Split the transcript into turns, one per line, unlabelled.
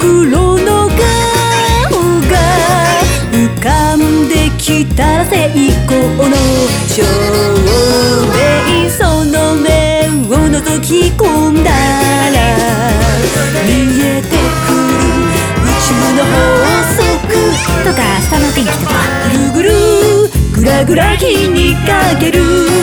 黒の顔が浮かんできたら成功の証明、その目を覗き込んだら見えてくる宇宙の法則とか明日の天気とか、ぐるぐるぐらぐら火にかける